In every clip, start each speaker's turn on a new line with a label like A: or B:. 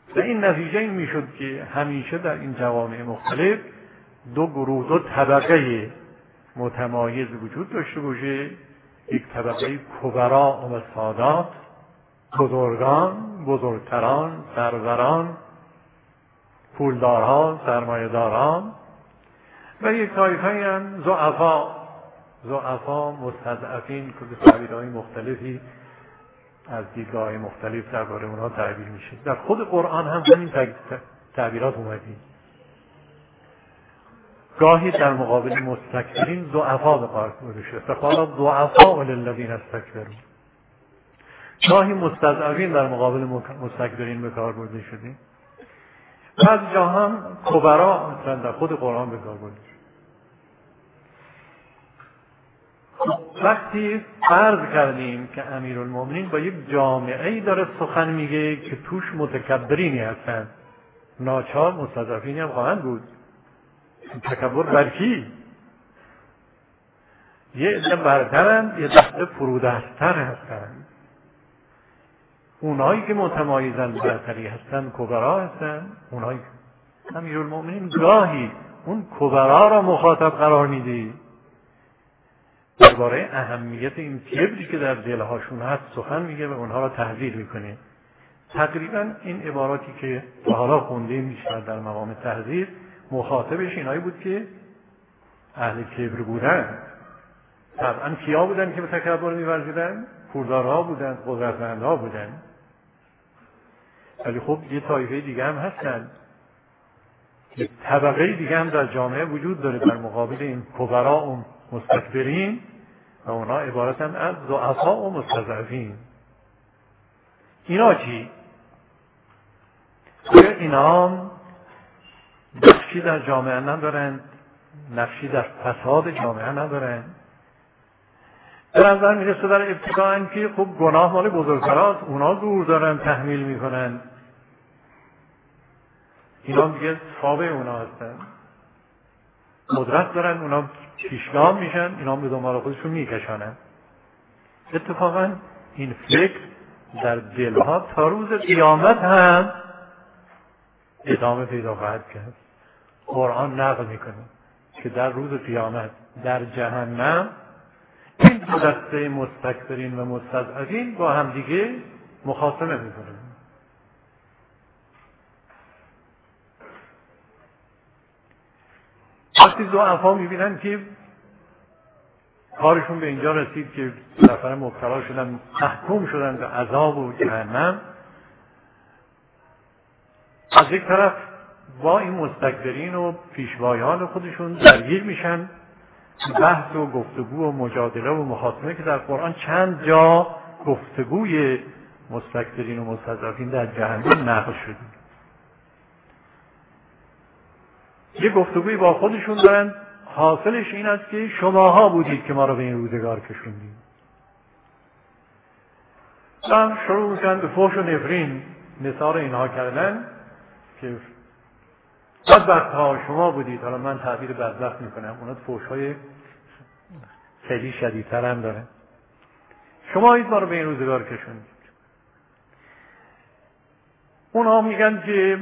A: و این نتیجه این میشد که همیشه در این جوامع مختلف دو گروه، دو طبقه متمایز وجود داشته باشه. یک طبقه کبرا و سادات، بزرگان، بزرگتران، سروران، پولدارها، سرمایه‌داران، و یک طایفه‌ای هم ضعفا مستضعفین که به تعبیرهای مختلفی از دیدگاه‌های مختلف درباره اونها تعبیر میشه. در خود قرآن هم همین تعبیرات اومدی. گاهی در مقابل مستکبرین ضعفا به کار برده شده. فقال ضعفاء للذین استکبروا. گاهی مستضعفین در مقابل مستکبرین به کار برده شده. بعضی جا هم کبرا مثلا در خود قرآن به کار برده شده. وقتی فرض کردیم که امیرالمومنین با یک جامعه‌ای داره سخن میگه که توش متکبرینی هستند، ناچار مستضعفینی هم خواهند بود. تکبر بر کی؟ یه عده برترند، یه عده فرودستر هستند. اونایی که متمایزن برتری هستند کبرا هستند. اونایی که امیرالمومنین گاهی اون کبرا را مخاطب قرار میده، درباره اهمیت این کبری که در دلهاشون هست سخن میگه و اونها را تحذیر میکنه. تقریبا این عباراتی که تا حالا خوندیم بیشتر در مقام تحذیر مخاطبش اینایی بود که اهل کبر بودن. طبعا کیا بودن که به تکبر می‌ورزیدن؟ پولدارها بودن، قدرتمندها بودن. ولی خب یه طایفه دیگه هم هستن، یه طبقه دیگه هم در جامعه وجود داره در مقابل این کبرا و مستکبرین و اونا عبارتن از ضعفا و مستضعفین. اینا چی؟ اینا نقشی در جامعه ندارن، نقشی در فساد جامعه ندارن. در نظر میرسه در ابتداء که خب گناه مال بزرگتراست، اونا دور دارن تحمیل میکنن، اینا دیگه تابع اونا هستن، قدرت دارن، اونا پیشگام میشن، اینا به دنبال خودشون میکشانن. اتفاقا این فکر در دلها تا روز قیامت هم ادامه پیدا خواهد کرد. قرآن نقل میکنه که در روز قیامت در جهنم این دو دسته مستکبرین و مستضعفین با هم دیگه مخاصمه میکنن. وقتی ضعفا میبینن که کارشون به اینجا رسید که بالاخره مبتلا شدن، محکوم شدن به عذاب و جهنم، از یک طرف با این مستکبرین و پیشوایان خودشون درگیر میشن، بحث و گفتگو و مجادله و مخاصمه که در قرآن چند جا گفتگوی مستکبرین و مستضعفین در جهنم نقل شده. یه گفتگوی با خودشون دارن، حاصلش این است که شماها بودید که ما رو به این روزگار کشوندید. هم شروع میکنن به فحش و نفرین نثار اینها کردن که بدبخت ها شما بودید. حالا من تعبیر بدبخت میکنم، اونا فحش های خیلی شدیدتر هم دارن. شما ما رو به این روزگار کشوندید. اونها میگن که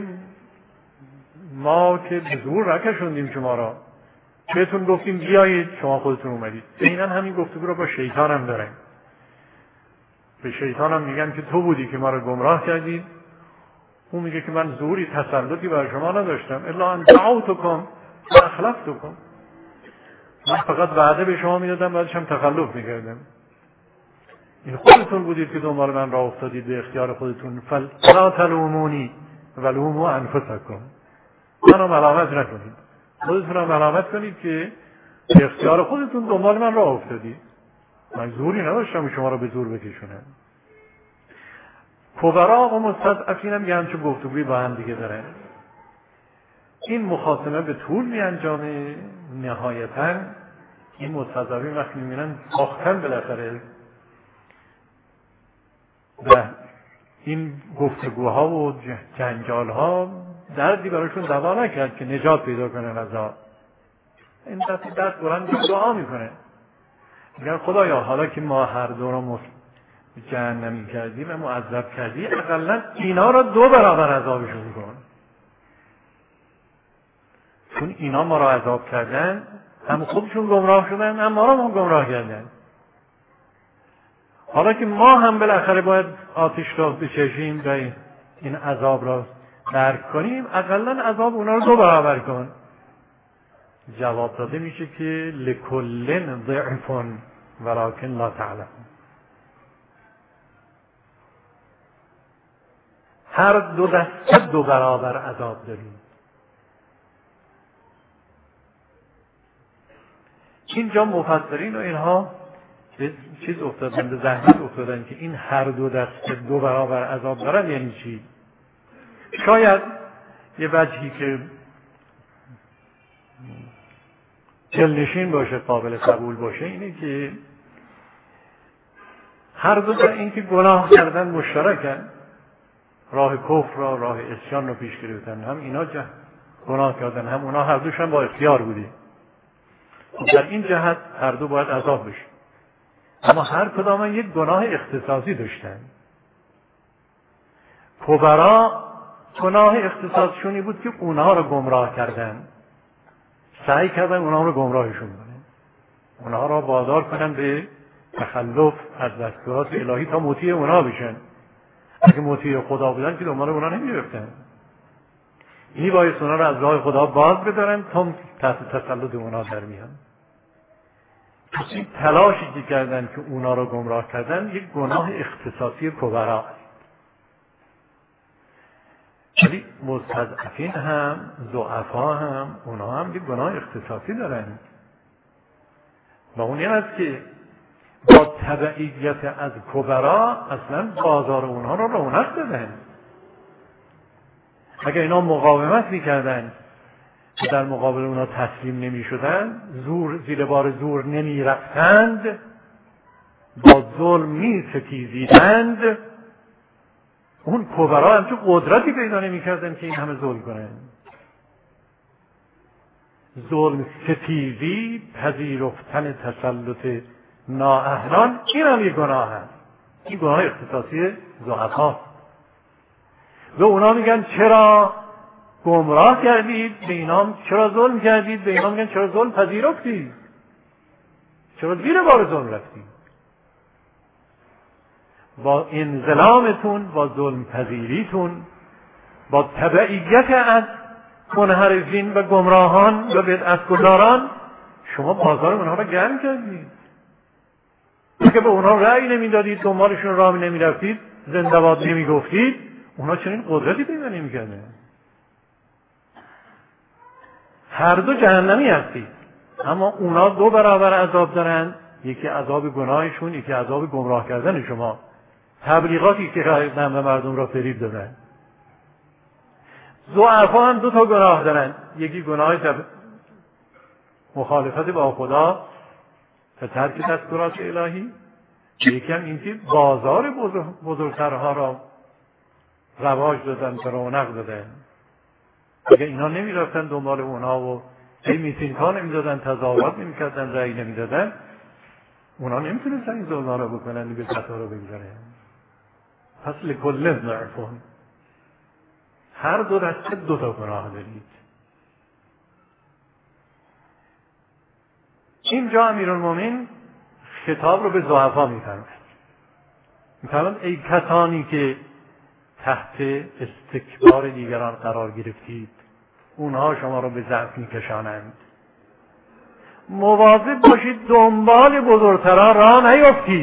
A: ما که به زور نکشوندیم شما را، بهتون گفتیم بیایید، شما خودتون اومدید. عیناً همین گفتگو رو با شیطان هم دارن. به شیطان هم میگن که تو بودی که ما رو گمراه کردید. اون میگه که من زوری تسلطی بر شما نداشتم، الا ان دعوتکم و اخلفتکم. من فقط وعده به شما میدادم، بعدش هم تخلف میکردم. این خودتون بودید که دنبال من راه افتادید به اختیار خودتون. فلا تلومونی ولوموا انفسکم. منو ملامت نکنید، خودتون هم ملامت کنید که به اختیار خودتون دنبال من راه افتادید. من زوری نداشتم شما رو به زور بکشونم. کبرا و مستضعفین هم یه همچون گفتگوی با هم دیگه دارن. این مخاصمه به طول می انجامه. نهایتاً این مستضعفین وقتی میبینن باختن بالاخره و این گفتگوها و جنجالها دردی براشون دوا نکرد که نجات پیدا کنن از آن. این دست بلند دعا میکنه، میگن خدایا حالا که ما هر دو را جهنمی کردی و معذب کردی، اقلا اینا را 2 برابر عذابشون کن. چون اینا ما را عذاب کردن، هم خودشون گمراه شدن، هم ما را گمراه کردن. حالا که ما هم بالاخره باید آتش را بچشیم و این عذاب را درک کنیم، اقلا عذاب اونا رو 2 برابر کن. جواب داده میشه که لکل ضعف ولکن لا تعلم. هر 2 دسته 2 برابر عذاب داریم. اینجا مفسرین و اینها به چیز افتادن، به زحمت افتادن که این هر 2 دسته 2 برابر عذاب دارن یعنی چی؟ شاید یه وجهی که دلنشین باشه، قابل قبول باشه، اینه که هر 2 این که گناه کردن مشترکن، راه کفر را، راه عصیان رو پیش گرفتن، هم اینا گناه کردن، هم اونا، هر دوشون با اختیار بودی. در این جهت هر 2 باید عذاب بشه. اما هر کدام یک گناه اختصاصی داشتن. کبرا گناه اختصاصشونی بود که اونها رو گمراه کردن، سعی کردن اونها رو گمراهشون کنن، اونها رو وادار کنن به تخلف از دستورات الهی تا مطیع اونها بشن. اگه مطیع خدا بودن که دنبال اونها نمی‌رفتن. اینی باید اونها رو از راه خدا باز بدارن تا تحت تسلط اونها در میان. این تلاشی که کردن که اونا رو گمراه کردن یک گناه اختصاصی کبرا. ولی مستضعفین هم، ضعفا هم، اونا هم یک گناه اختصاصی دارن. و اون این است که با تبعیت از کبرا اصلا بازار اونها رو رونق دادن. اگر اینا مقاومت میکردن که در مقابل اونا تسلیم نمی شدن، زیر بار زور نمی رفتند، با ظلم می ستیزیدند، اون کبرا همچون قدرتی پیدا نمی کردن که این همه ظلم کنن. ظلم ستیزی، پذیرفتن تسلط نااهلان، این هم یک گناه هست. این گناه اختصاصی ضعفا. و اونا میگن چرا گمراه کردید، به اینا چرا ظلم کردید، به اینا میگن چرا ظلم پذیرفتید، چرا زیر بار ظلم رفتید. با انظلامتون، با ظلم پذیریتون، با تبعیت از منحرفین و گمراهان و بدعتگزاران شما بازار اونها رو گرم کردید. اگه به اونها رأی نمیدادید، دنبالشون راه نمیرفتید، زنده باد نمیگفتید، اونها چنین قدرتی پیدا نمیکردن. هر 2 جهنمی هستید، اما اونا 2 برابر عذاب دارن. یکی عذاب گناهشون، یکی عذاب گمراه کردن شما، تبلیغاتی که به مردم را فریب دادن. ضعفا هم 2 تا گناه دارن. یکی گناه مخالفت با خدا و ترک دستورات الهی، یکی هم این که بازار بزرگترها را رواج دادن، رونق دادن. اگه اینا نمی رفتن دنبال اونها و میتینگ ها نمی دادن، تظاهرات نمی کردن، رأی نمی دادن، اونا نمی تونستن این ظلم ها را بکنن، به خطا را بگذارن. پس لکل ضعفون، هر 2 دسته 2 تا گناه دارید. اینجا امیرالمومنین خطاب رو به ضعفا میفرماید ای کسانی که تحت استکبار دیگران قرار گرفتید، اونها شما رو به ضعف میکشانند. مواظب باشید دنبال بزرگتران راه نیفتید،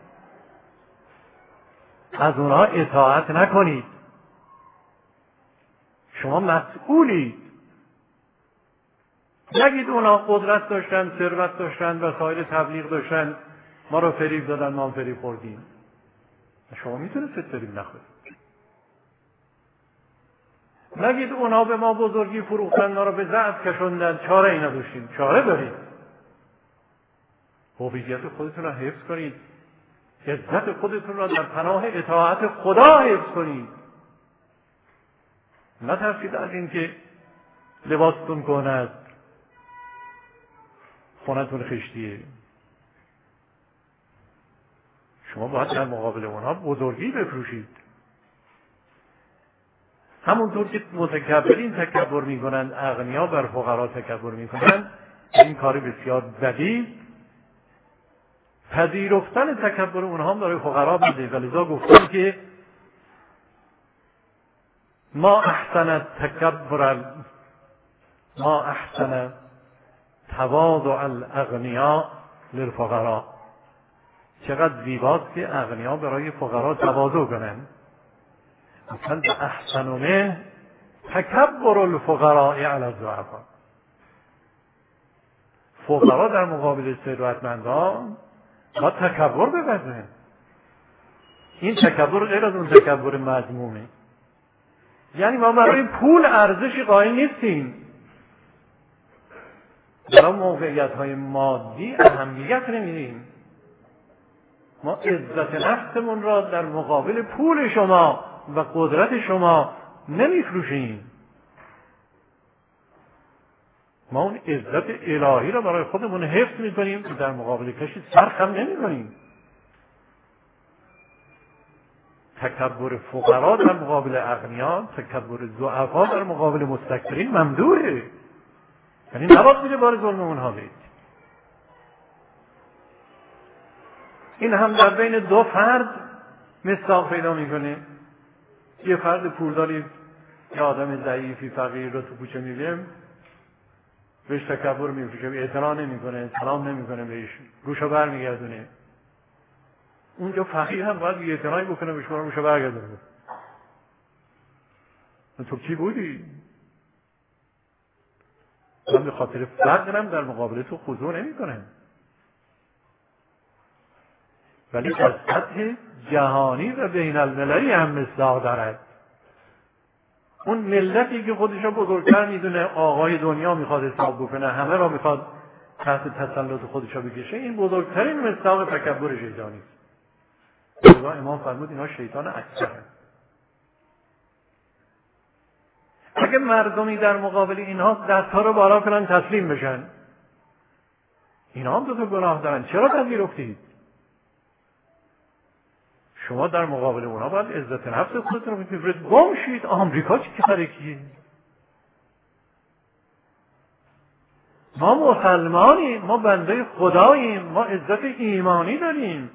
A: از اونها اطاعت نکنید. شما مسئولید. نگید اونا قدرت داشتن، ثروت داشتن، وسایل تبلیغ داشتن، ما رو فریب دادن، ما هم فریب خوردیم. شما میتونستید فریب نخورید. نگید اونا به ما بزرگی فروختن، ما رو به ضعف کشوندن، چاره ای نداشتیم. چاره دارید. هویت خودتون را حفظ کنید. عزت خودتون را در پناه اطاعت خدا حفظ کنید. نترسید از این که لباستون کند، خونتون خشتیه. شما باید در مقابل اونها بزرگی بفروشید. همونطور که متکبرین تکبر میکنند، اغنیا بر فقرا تکبر میکنند، این کار بسیار بدی. پذیرفتن تکبر اونها هم برای فقرا بده، ولذا گفتن که ما احسن تواضع الاغنیاء للفقراء. چقدر زیباست که اغنیا برای فقرا تواضع کنند. مثلا احسن منه تکبر الفقراء علی الضعفاء. فقرا در مقابل ثروتمندان باید تکبر بورزند. این تکبر غیر از اون تکبر مذمومه. یعنی ما برای پول ارزشی قائل نیستیم. برای موقعیت‌های مادی اهمیت نمیدیم. ما عزت نفسمون را در مقابل پول شما و قدرت شما نمیفروشیم. ما اون عزت الهی را برای خودمون حفظ میکنیم که در مقابل کسی سرخم نمیکنیم. تکبر فقرا در مقابل اغنیا، تکبر ضعفا در مقابل مستکبرین ممدوحه. یعنی نباید میره بار ظلم اونها بید. این هم در بین دو فرد مصداق پیدا میکنه. یه فرد پولداری، یه آدم ضعیفی فقیر رو تو کوچه میبینیم، بهش تکبر میفروشه، اعتنا نمیکنه، سلام نمیکنه بهش، گوشو برمیگردونه. اونجا فقیر هم باید یه اعتنایی بکنه بهش، گوشو برگردونه. تو کی بودی؟ من به خاطر فقرم در مقابل تو خضوع نمیکنم. ولی از سطح جهانی و بین المللی هم مصداق دارد. اون ملتی که خودش رو بزرگتر میدونه، آقای دنیا میخواد حساب بکنه، همه را میخواد تحت تسلط خودش رو بکشه، این بزرگترین مصداق تکبر شیطانی است. خدا امام فرمود اینا شیطان اکبره. اگه مردمی در مقابل اینها دستها رو بالا کنن تسلیم بشن، اینا هم دو تا گناه دارن، چرا پذیرفتید؟ شما در مقابل اونا باید عزت نفس خودتون رو بفرستید. گم شید. آمریکا چی کاره کیه؟ ما مسلمانیم، ما بنده خداییم، ما عزت ایمانی داریم.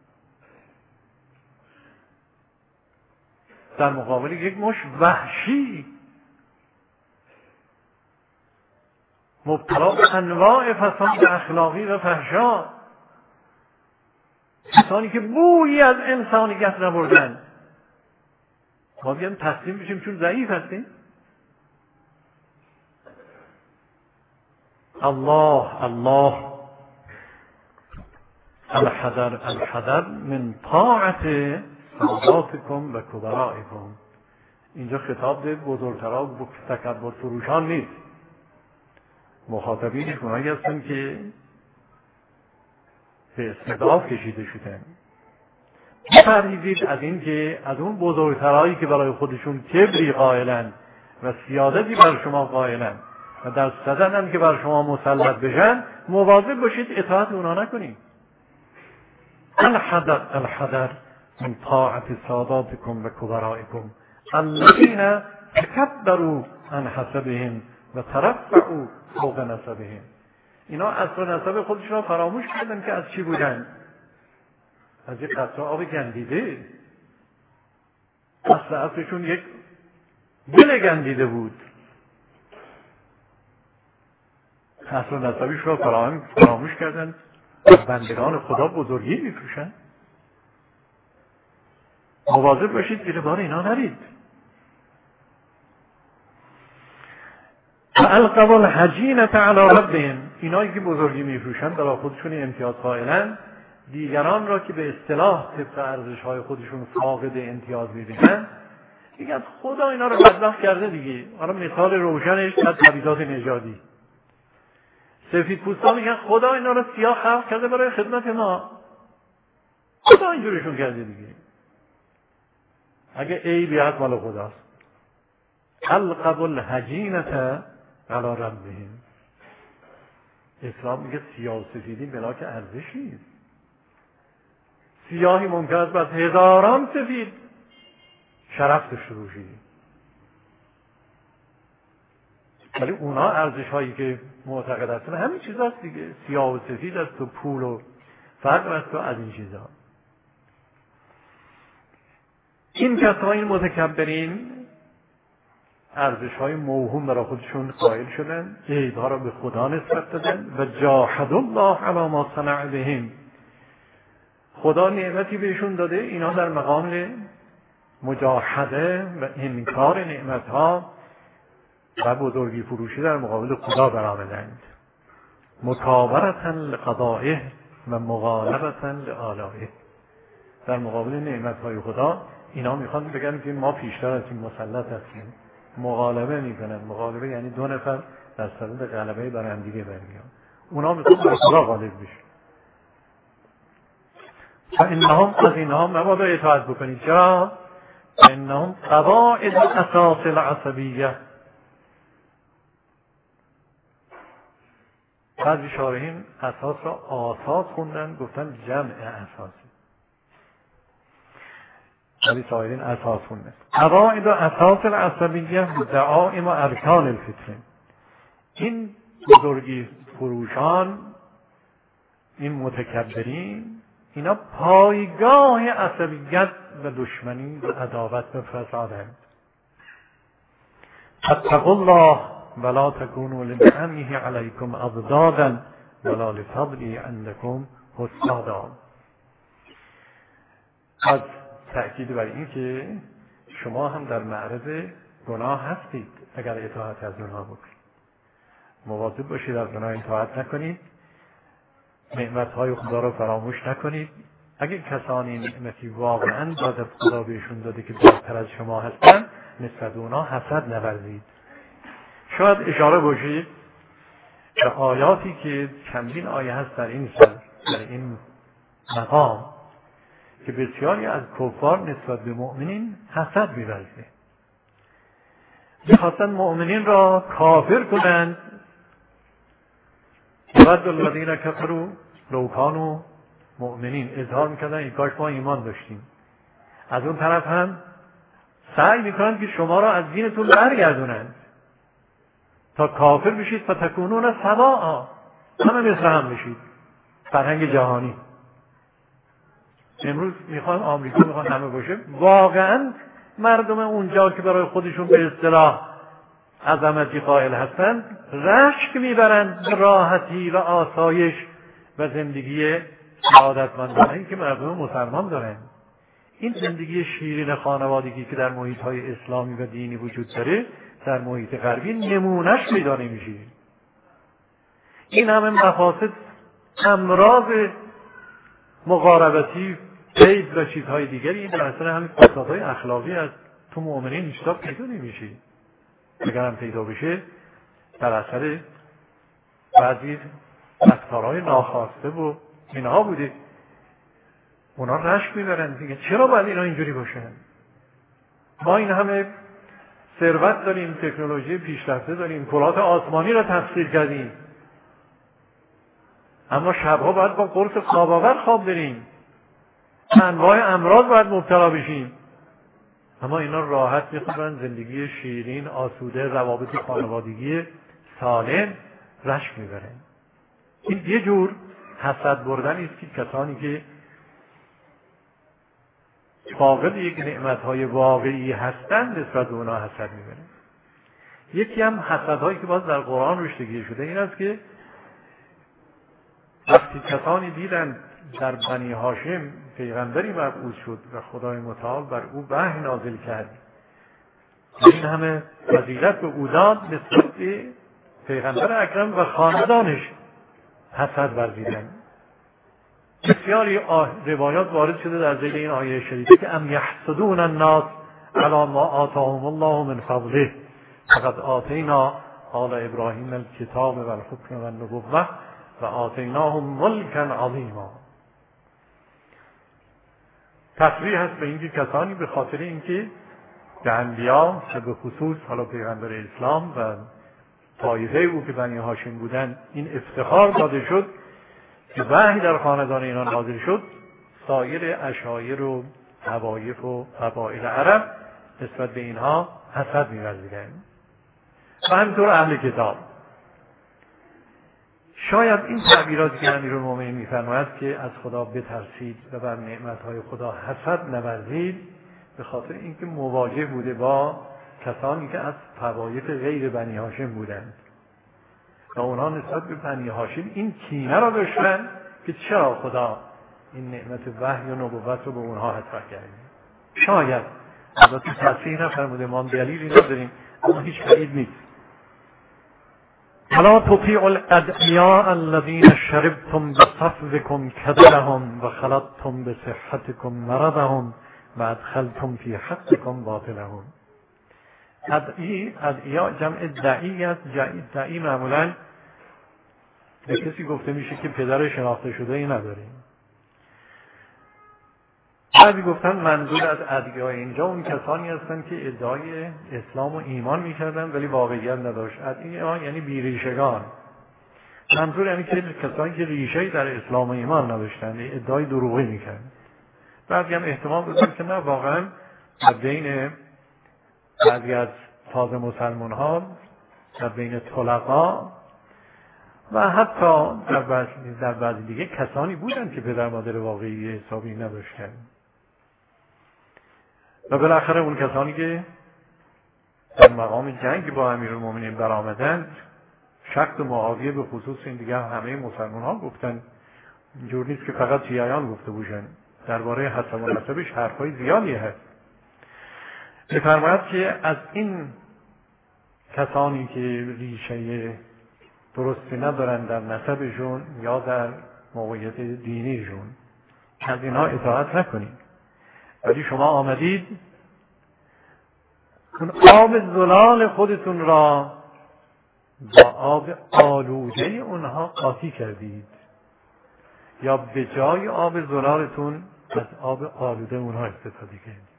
A: در مقابل یک مش وحشی مبتلا به انواع فساد اخلاقی و فحشا، کسانی که بویی از انسانیت نبردن، ما بیان تسلیم بشیم چون ضعیف هستیم؟ الله الله الحذر من طاعت ساداتکم و کبرائکم. اینجا خطاب به بزرگترها و تکبر فروشان نیست. مخاطبین اونایی هستن که به استضعاف کشیده شدن. پرهیزید از این که از اون بزرگترهایی که برای خودشون کبری قائلن و سیادتی بر شما قائلن و در صددن که بر شما مسلط بشن، مواظب باشید اطاعت اونا نکنید. الحذر من طاعت ساداتکم و کبرائکم الذین تکبروا عن حسبهم و ترفعوا فوق نسبهم. اینا اصل نسب خودشون را فراموش کردن که از چی بودن؟ از یک قطره آب گندیده. اصلشون یک دل گندیده بود. اصل نسبش را فراموش کردن. بندگان خدا بزرگی میفروشن. مواظب باشید زیر بار اینا نرید. فالقوا الحجینة علی ربهم. اینایی که بزرگی میفروشن برای خودشون امتیاز قائلن، دیگران را که به اصطلاح طبق ارزش‌های خودشون فاقد امتیاز می‌بینن، میگن خدا اینا رو بدبخت کرده دیگه. حالا مثال روشنش از تبعیضات نژادی. سفیدپوستا میگن خدا اینا رو سیاه خلق کرده برای خدمت ما. خدا اینجورشون کرده دیگه. اگه عیبی هست مال خداست. القوا الحجینة علی ربهم. اسلام میگه سیاه و سفیدی ملاک ارزش نیست. سیاهی ممکن است بعد هزاران سفید شرف داشته باشی، ولی اونا ارزش هایی که معتقد هستن همین چیز هست دیگه، سیاه و سفید است و پول و فقر است و از این چیزها. این کسایی متکبرین ارزش های موهوم برای خودشون قائل شدن، عیبها را به خدا نسبت دادن و جاحد الله علی ما صنع بهم. خدا نعمتی بهشون داده، اینا در مقام مجاهده و انکار نعمتها و بزرگی فروشی در مقابل خدا برآمدند. مکابرة لقضائه و مغالبة لآلائه. در مقابل نعمتهای خدا اینا میخوان بگن که ما پیشتر هستیم، مسلط هستیم. مغالبه میکنن. مغالبه یعنی دو نفر در صدد غلبه بر هم دیگه برمیان. اونا میخوان بر خدا غالب بشه. فانهم از اینها مبادا اطاعت بکنید. چرا؟ فانهم قواعد اساس العصبیه. بعضی شارحین اساس را آساس خوندن، گفتن جمع اساسی، ولی سایرین اساس خوندن. قواعد و اساس العصبیه دعائم و ارکان الفطره. این بزرگی فروشان، این متکبرین، اینا پایگاه عصبیت و دشمنی و عداوت و فسادند. اتقوا الله ولا تكونوا لنعمه عليكم اضدادا ولا لفضله عندكم حسادا. از تأکید بر این که شما هم در معرض گناه هستید اگر اطاعت از اونها بکنید. مواظب باشید از اونها اطاعت نکنید، نعمتهای خدا را فراموش نکنید. اگر کسانی نعمتی واقعا داده خدا بهشون داده که برتر از شما هستن، نسبت اونا حسد نورزید. شاید اشاره باشید به آیاتی که چندین آیه هست در این مقام که بسیاری از کفار نسبت به مؤمنین حسد می‌ورزه. می‌خواستن مؤمنین را کافر کنند. ود الذین کفروا لو کانوا مؤمنین. اظهار می‌کردن این کاش ما ایمان داشتیم. از اون طرف هم سعی می‌کنند که شما را از دینتون برگردونند تا کافر بشید و تکونون سواء، همه مثل هم بشید. فرهنگ جهانی امروز میخوان آمریکا میخوان همه باشه. واقعا مردم اونجا که برای خودشون به اصطلاح عظمتی قائل هستن رشک میبرند به راحتی و آسایش و زندگی سعادتمندانه‌ای که مردم مسلمان دارن. این زندگی شیرین خانوادگی که در محیط‌های اسلامی و دینی وجود داره، در محیط غربی نمونهش پیدا نمیشه. این همه مفاسد، امراض مقاربتی، قید و چیزهای دیگری، این در اصل همین فسادهای اخلاقی است. تو مؤمنین هیچ پیدا نمیشه. اگر هم پیدا بشه در اثر بعضی رفتارهای ناخواسته و اینها بوده. اونا رشک میبرن دیگه. چرا باید اینا اینجوری باشن؟ ما این همه ثروت داریم، تکنولوژی پیشرفته داریم، کلات آسمانی را تفسیر کردیم، اما شبها باید با قرص خواب‌آور خواب بریم، انواع امراض باید مبتلا بشیم، اما اینا راحت میخوابن، زندگی شیرین، آسوده، روابط خانوادگی سالم، رشک میبرن. این یه جور حسد بردن است که کسانی که فاقد یک نعمتهای واقعی هستند نسبت به اونا حسد میبرن. یکی هم حسدهایی که باز در قرآن رشتگی شده این است که وقتی کسانی دیدن در بنی هاشم پیغمبری مبعوث شد و خدای متعال بر او وحی نازل کرد، این همه فضیلت به او داد، نسبت به پیغمبر اکرم و خاندانش حسد ورزیدن. بسیاری روایات وارد شده در ذیل این آیه شریفه که ام یحسدون الناس علی ما آتاهم الله من فضله فقد آتینا آل ابراهیم الکتاب و الحکم و النبوة و آتیناهم ملکا عظیما. تصریح هست به اینکه کسانی به خاطر اینکه به انبیا و به خصوص حالا پیغمبر اسلام و طایفه او که بنی هاشم بودن این افتخار داده شد که وحی در خاندان اینا نازل شد، سایر اشایر و طوایف و قبایل عرب نسبت به اینها حسد می‌ورزیدند. و همینطور اهل کتاب. شاید این تعبیراتی که امیرالمومنین می‌فرماید که از خدا بترسید و بر نعمت‌های خدا حسد نورزید، به خاطر اینکه مواجه بوده با کسانی که از طوایف غیر بنی هاشم بودند و اونها نسبت به بنی هاشم این کینه را داشتن که چرا خدا این نعمت وحی و نبوت رو به اونها حسد کرده. شاید البته تصریح نفرموده، ما دلیلی نداریم، اما هیچ بعید نیست. الا تطیعوا الادعیاء الذین شربتم بصفوکم کدرهم و خلطتم بصحتکم مرضهم و ادخلتم فی حقکم باطلهم. ادعیاء جمع دعی است. دعی معمولا به کسی گفته میشه که پدر شناخته شده ای نداریم. بعضی گفتن منظور از ادعیاء اینجا اون کسانی هستند که ادعای اسلام و ایمان میکردن ولی واقعیت نداشت. ادعیاء یعنی بیریشگان. منظور یعنی که کسانی که ریشه‌ای در اسلام و ایمان نداشتن، ادعای دروغی میکردن. بعضی هم احتمال دادن که نه، واقعا در بین بعضی از تازه مسلمان ها، در بین طلقا و حتی در بعضی دیگه کسانی بودن که پدر مادر واقعی حسابی نداشتن. و بالاخره اون کسانی که در مقام جنگ با امیرالمومنین برآمدند، شخص معاویه به خصوص، این دیگه همه مسلمان ها گفتن، اینجور نیست که فقط شیعیان گفته باشن، درباره حسب و نسبش حرفای زیادی هست. می‌فرماید که از این کسانی که ریشه درستی ندارن در نسبشون یا در موقعیت دینیشون، از اینها اطاعت نکنید. ولی شما آمدید اون آب زلال خودتون را با آب آلوده اونها قاطی کردید، یا به جای آب زلالتون از آب آلوده اونها استفاده کردید.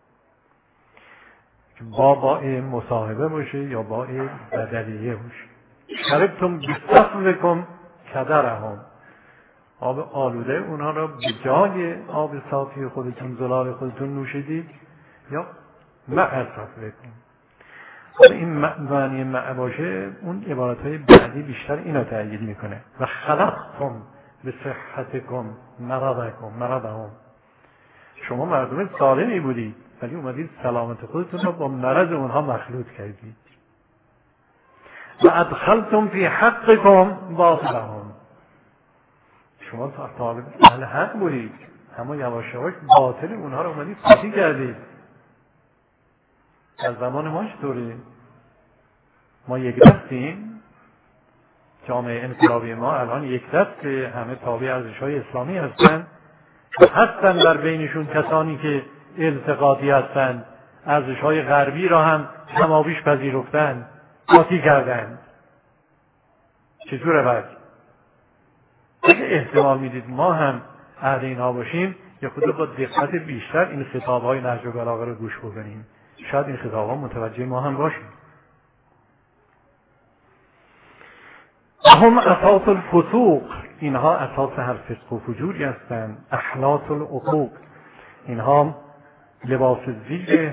A: با مصاحبه باشه یا با بدلیه باشه. شربتم بصفوکم کدرهم، آب آلوده اونها را به جای آب صافی خودتون، زلال خودتون نوشیدید، یا مع صفوکم. این معنی مع باشه، اون عبارتهای بعدی بیشتر اینا تأیید میکنه. و خلطتم بصحتکم مرضهم، شما مردم سالمی بودید ولی اومدید سلامت خودتون رو با مرض اونها مخلوط کردید. و ادخلتم فی حقکم باطلهم، شما طالب اهل حق بودید اما یواش یواش باطل اونها رو اومدید قاطی کردید. از زمان ما چطوره؟ ما یک دستیم، جامعه انقلابی ما الان یک دست، همه تابع ارزش‌های اسلامی هستن و هستن در بینشون کسانی که التقاطی هستند، ارزش‌های غربی را هم کمابیش پذیرفتند، قاطی کردند. چطوره بعد؟ اگه احتمال میدید ما هم اهل اینها باشیم، یه خود با دقت بیشتر این خطاب‌های نهج البلاغه رو گوش بکنیم، شاید این خطاب‌ها متوجه ما هم باشیم. هم اساس الفسوق، اینها اساس هر فسق و فجوری هستند. احلاط العقوق، اینها لباس زیر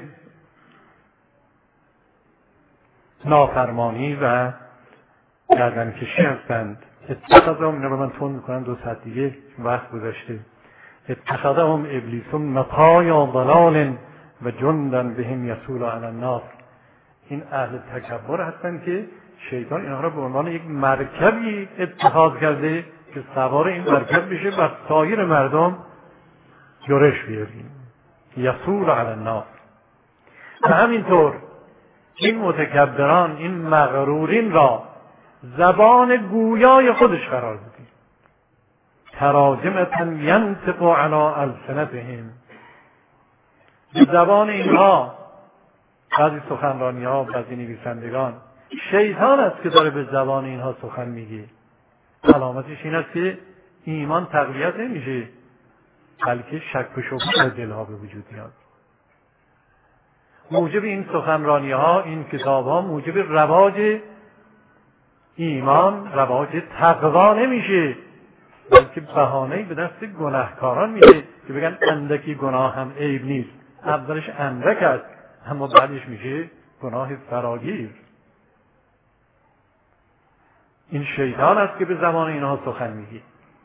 A: نافرمانی و گردنکشی هستند. اتخذهم، اینا رو من تون میکنم، 2 ساعت دیگه وقت گذاشته. اتخذهم ابلیس مطایا ضلال و جندا بهم یسول علی الناس، این اهل تکبر هستند که شیطان اینها را به عنوان یک مرکبی اتخاذ کرده که سوار این مرکب بشه و سایر مردم جرش بیاریم. یسول علی الناس. و همینطور این متکبران، این مغرورین را زبان گویای خودش قرار دادیم. تراجمة ینطق علی السنتهم، به زبان اینها، بعضی سخنرانی ها، بعضی نویسندگان، شیطان است که داره به زبان اینها سخن میگه. علامتش این است که ایمان تقویت نمیشه، بلکه شک و شبهه در دلها به وجود میاد. موجب این سخنرانی ها، این کتاب ها موجب رواج ایمان، رواج تقوا نمیشه، بلکه بهانه‌ای به دست گناهکاران میده که بگن اندکی گناه هم عیب نیست. اولش اندک است اما بعدش میشه گناه فراگیر. این شیطان است که به زمان اینها سخن میگه.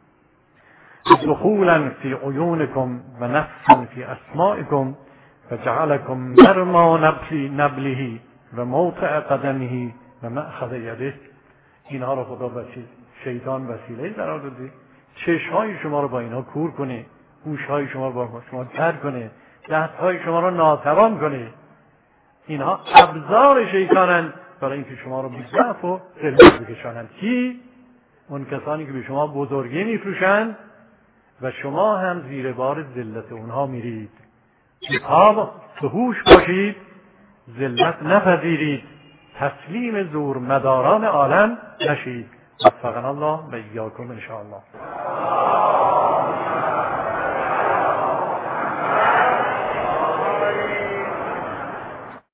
A: دخولا فی عیونکم و نفسا فی اسماعکم و جعلکم مرما نبله و موقع قدمه و مأخذ یده. اینها رو خدا شیطان وسیله قرار داده چشم‌های شما رو با اینها کور کنه، گوش‌های شما رو با شما کر کنه، دست‌های شما رو ناتوان کنه. اینها ابزار شیطانند برای اینکه شما رو به ضعف و ذلت بکشانند. کی؟ اون کسانی که به شما بزرگی میفروشند و شما هم زیر بار ذلت اونها میرید. به هوش باشید، ذلت نپذیرید، تسلیم زور مداران عالم نشید. وفقنا الله و ایاکم ان شاء الله.